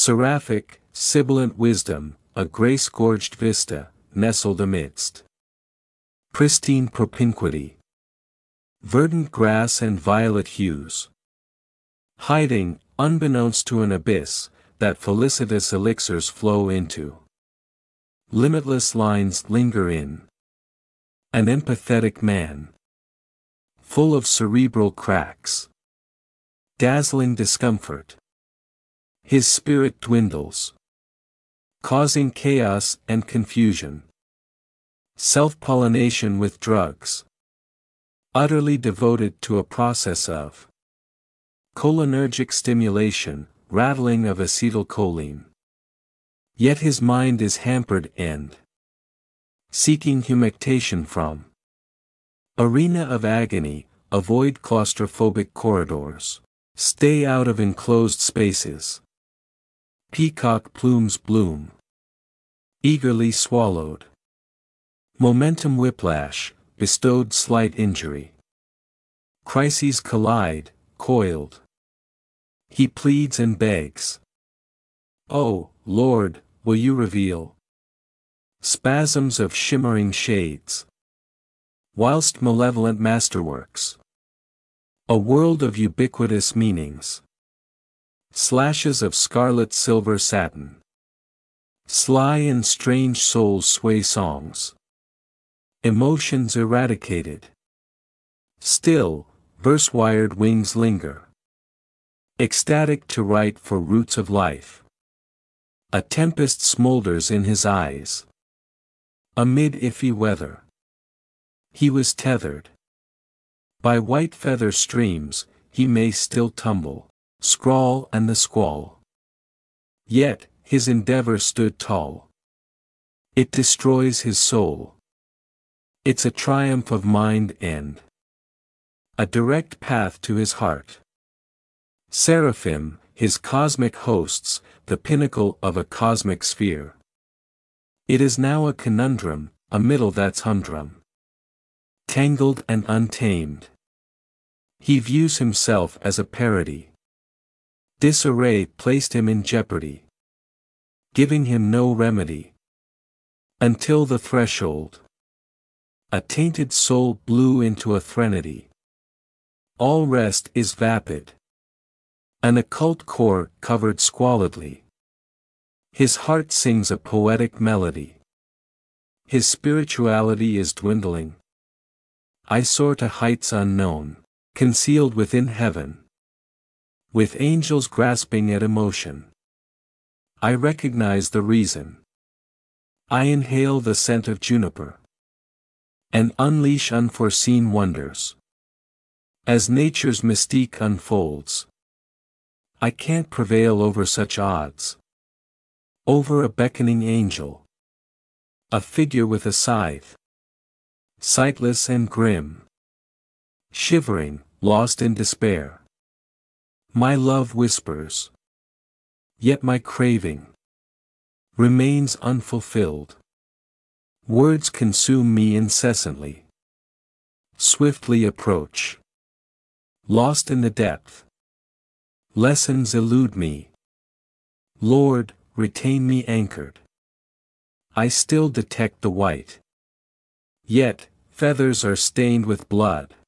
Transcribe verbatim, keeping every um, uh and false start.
Seraphic, sibilant wisdom, a grace-gorged vista, nestled amidst pristine propinquity. Verdant grass and violet hues. Hiding, unbeknownst to an abyss, that felicitous elixirs flow into. Limitless lines linger in. An empathetic man. Full of cerebral cracks. Dazzling discomfort. His spirit dwindles. Causing chaos and confusion. Self-pollination with drugs. Utterly devoted to a process of cholinergic stimulation, rattling of acetylcholine. Yet his mind is hampered and seeking humectation from arena of agony, avoid claustrophobic corridors. Stay out of enclosed spaces. Peacock plumes bloom. Eagerly swallowed. Momentum whiplash, bestowed slight injury. Crises collide, coiled. He pleads and begs. Oh, Lord, will you reveal spasms of shimmering shades, whilst malevolent masterworks, a world of ubiquitous meanings, slashes of scarlet silver satin, sly and strange souls sway songs, emotions eradicated, still, verse-wired wings linger, ecstatic to write for roots of life. A tempest smolders in his eyes. Amid iffy weather. He was tethered. By white feather streams, he may still tumble, scrawl and the squall. Yet, his endeavor stood tall. It destroys his soul. It's a triumph of mind and a direct path to his heart. Seraphim, his cosmic hosts, the pinnacle of a cosmic sphere. It is now a conundrum, a middle that's humdrum. Tangled and untamed. He views himself as a parody. Disarray placed him in jeopardy. Giving him no remedy. Until the threshold. A tainted soul blew into a threnody. All rest is vapid. An occult core covered squalidly. His heart sings a poetic melody. His spirituality is dwindling. I soar to heights unknown, concealed within heaven. With angels grasping at emotion. I recognize the reason. I inhale the scent of juniper. And unleash unforeseen wonders. As nature's mystique unfolds. I can't prevail over such odds. Over a beckoning angel. A figure with a scythe. Sightless and grim. Shivering, lost in despair. My love whispers. Yet my craving remains unfulfilled. Words consume me incessantly. Swiftly approach. Lost in the depth. Lessons elude me. Lord, retain me anchored. I still detect the white. Yet, feathers are stained with blood.